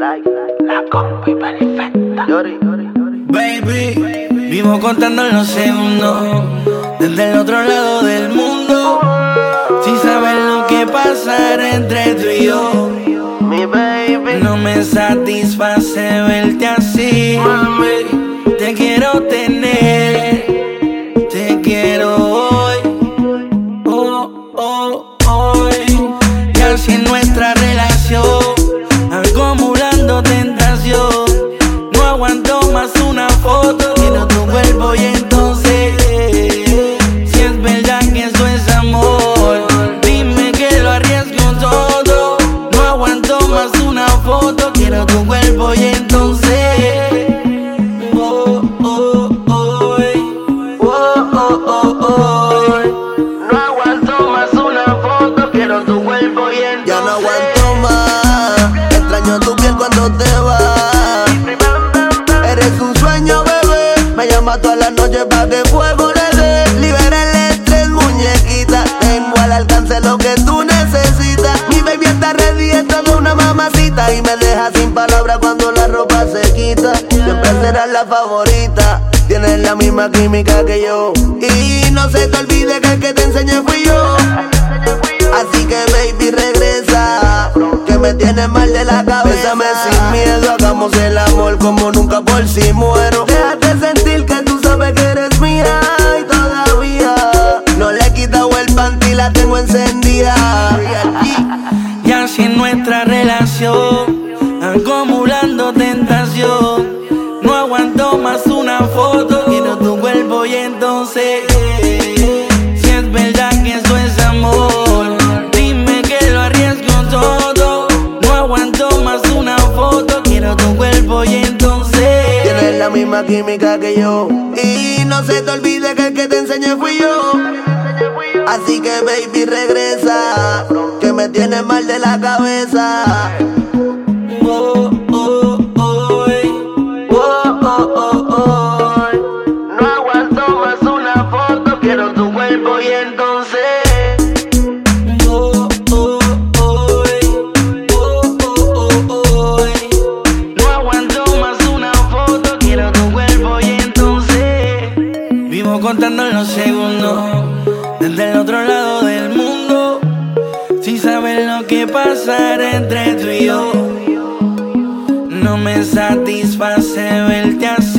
La combi perfecta. Baby, vivo contando los segundos desde el otro lado del mundo, sin saber lo que pasará entre tú y yo. Mi baby, No me satisface verte así, mami. Te quiero tener, te quiero hoy, hoy. Y así en nuestra relación, acumulando tentación. No aguanto más una foto, quiero tu cuerpo y entonces, si es verdad que eso es amor, dime que lo arriesgo todo. No aguanto más una foto, quiero tu cuerpo y entonces, no aguanto más una foto, quiero tu cuerpo y entonces. Ya no aguanto más, extraño tu piel cuando te vas. Eres un sueño, bebé, me llama todas las noches pa' que fuego le dé. Libera el estrés, muñequita, tengo al alcance lo que tú necesitas. Mi baby está ready, es toda una mamacita y me deja sin palabras cuando la ropa se quita. Siempre serás la favorita, tienes la misma química que yo. Y no se te olvide que el que te enseñé fui yo. Así que baby regresa, que me tienes mal de la cabeza. Bésame sin miedo, hagamos el amor como nunca por si muero. Déjate sentir que tú sabes que eres mía y todavía no le he quitado el panty, la tengo encendida. y así en nuestra relación, acumulando tentación. No aguanto más una foto, quiero tu cuerpo y entonces, si es verdad que eso es amor, dime que lo arriesgo todo. No aguanto más una foto, quiero tu cuerpo y entonces, Tienes la misma química que yo. Y no se te olvide que el que te enseñé fui yo. Así que baby regresa, que me tienes mal de la cabeza. No aguanto más una foto, quiero tu cuerpo y entonces. No aguanto más una foto, quiero tu cuerpo y entonces, vivo contando los segundos desde el otro lado del mundo, sin saber lo que pasará entre tú y yo. No me satisface verte así.